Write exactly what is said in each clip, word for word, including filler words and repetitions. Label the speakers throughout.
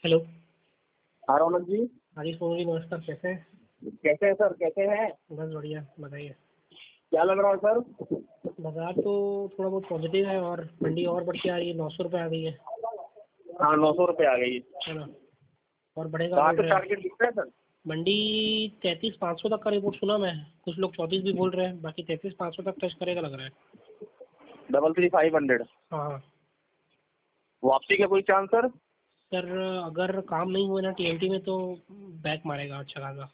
Speaker 1: Hello.
Speaker 2: हाँ रौनक जी।
Speaker 1: हाँ जी सोनू जी, नमस्कार। कैसे हैं?
Speaker 2: कैसे हैं सर, कैसे हैं?
Speaker 1: बस बढ़िया, बताइए।
Speaker 2: क्या लग रहा है सर?
Speaker 1: बाजार तो थोड़ा बहुत पॉजिटिव है और मंडी और बढ़ के आ रही है, नौ सौ रुपये आ गई है
Speaker 2: हाँ नौ सौ रुपये आ गई
Speaker 1: है ना, और बढ़ेगा
Speaker 2: कहाँ
Speaker 1: बोल
Speaker 2: पे
Speaker 1: रहे हैं।
Speaker 2: टारगेट दिख रहा है सर?
Speaker 1: मंडी तैंतीस पाँच सौ तक का रिपोर्ट सुना मैं, कुछ लोग चौंतीस भी बोल रहे हैं, बाकी तैंतीस पाँच सौ तक टच करेगा लग रहा है।
Speaker 2: डबल थ्री फाइव हंड्रेड
Speaker 1: हाँ हाँ
Speaker 2: वापसी का कोई चांस सर?
Speaker 1: सर, अगर काम नहीं हुआ ना टीएमटी में तो बैक मारेगा अच्छा खासा,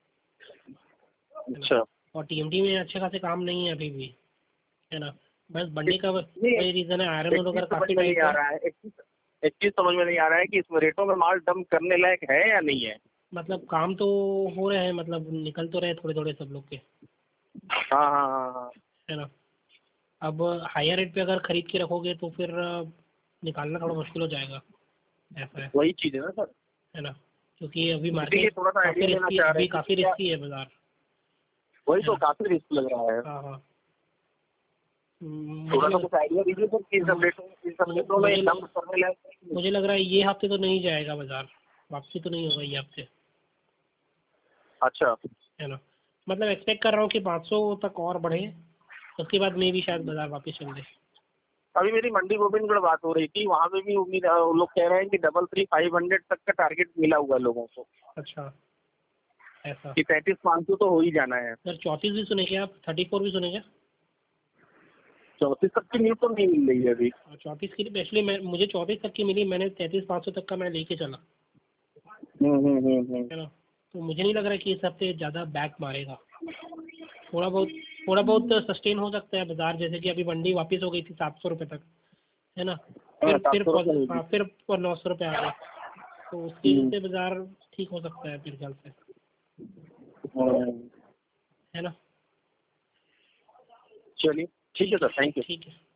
Speaker 2: अच्छा।
Speaker 1: और टीएमटी में अच्छे खासे काम नहीं है अभी भी, है ना। बस मंडी का
Speaker 2: नहीं,
Speaker 1: वही रीज़न है, आयरन
Speaker 2: एक
Speaker 1: और
Speaker 2: चीज
Speaker 1: अगर
Speaker 2: समझ
Speaker 1: काफ़ी
Speaker 2: में नहीं
Speaker 1: टाइट
Speaker 2: आ
Speaker 1: है।
Speaker 2: रहा है एक चीज एक चीज समझ में नहीं आ रहा है कि इसमें रेटों में माल डंप करने लायक है या नहीं है।
Speaker 1: मतलब काम तो हो रहे हैं, मतलब निकल तो रहे थोड़े थोड़े सब लोग के,
Speaker 2: हाँ हाँ हाँ हाँ।
Speaker 1: है ना। अब हायर रेट पे अगर खरीद के रखोगे तो फिर निकालना थोड़ा मुश्किल हो जाएगा, ऐसा है
Speaker 2: वही चीज है ना सर,
Speaker 1: है ना, क्योंकि अभी
Speaker 2: इसीलिए
Speaker 1: मार्केट
Speaker 2: थोड़ा सा
Speaker 1: काफ़ी
Speaker 2: आइडिया लेना
Speaker 1: रिस्की,
Speaker 2: चाह रहे
Speaker 1: अभी
Speaker 2: हैं कि
Speaker 1: काफ़ी
Speaker 2: क्या।
Speaker 1: रिस्की है बाजार,
Speaker 2: वही
Speaker 1: है
Speaker 2: तो
Speaker 1: ना।
Speaker 2: काफी रिस्क लग रहा है।
Speaker 1: हाँ हाँ। हम्म,
Speaker 2: थोड़ा
Speaker 1: मुझे
Speaker 2: सा
Speaker 1: लग
Speaker 2: कुछ आइडिया दीजिए सर कि इन सब रेटों इन सब
Speaker 1: मुझे
Speaker 2: रेटों में
Speaker 1: मुझे
Speaker 2: डंप करने लायक है कि नहीं?
Speaker 1: मुझे लग रहा है ये हफ्ते तो नहीं जाएगा बाजार, वापसी तो नहीं होगा ये हफ्ते,
Speaker 2: अच्छा।
Speaker 1: है ना। मतलब एक्सपेक्ट कर रहा हूँ कि पाँच सौ तक और बढ़े, उसके बाद में भी शायद बाजार वापस चल दे।
Speaker 2: अभी मेरी मंडी गोविंदगढ़ बात हो रही थी, वहाँ पे भी उम्मीद वो लोग कह रहे हैं कि डबल थ्री फाइव हंड्रेड तक का टारगेट मिला हुआ है लोगों को,
Speaker 1: अच्छा, ऐसा।
Speaker 2: कि तैंतीस पाँच सौ तो हो ही जाना है।
Speaker 1: सर चौंतीस भी सुने क्या आप? थर्टी फोर भी सुने क्या?
Speaker 2: चौंतीस तक की न्यूज तो नहीं मिल रही है अभी।
Speaker 1: चौंतीस की एक्चुअली मैं मुझे चौंतीस तक की मिली, मैंने तैंतीस पाँच सौ तक का मैं लेके चला,
Speaker 2: हम्म हम्म हम्म हम्म।
Speaker 1: है ना। तो मुझे नहीं लग रहा है कि इस हफ्ते ज़्यादा बैक मारेगा, थोड़ा बहुत थोड़ा बहुत सस्टेन हो सकता है बाजार, जैसे कि अभी मंडी वापस हो गई थी सात सौ रुपये तक, है ना।
Speaker 2: हाँ
Speaker 1: फिर
Speaker 2: सात
Speaker 1: फिर
Speaker 2: सौ रुपये
Speaker 1: पौ-
Speaker 2: होगी।
Speaker 1: हाँ फिर नौ सौ रुपये आ गए, तो उसकी वजह
Speaker 2: हम्म,
Speaker 1: से बाजार ठीक हो सकता है मेरे ख्याल से,
Speaker 2: हम्म।
Speaker 1: है ना।
Speaker 2: चलिए ठीक है
Speaker 1: ठीक
Speaker 2: सर,
Speaker 1: है,
Speaker 2: थैंक यू।
Speaker 1: ठीक है।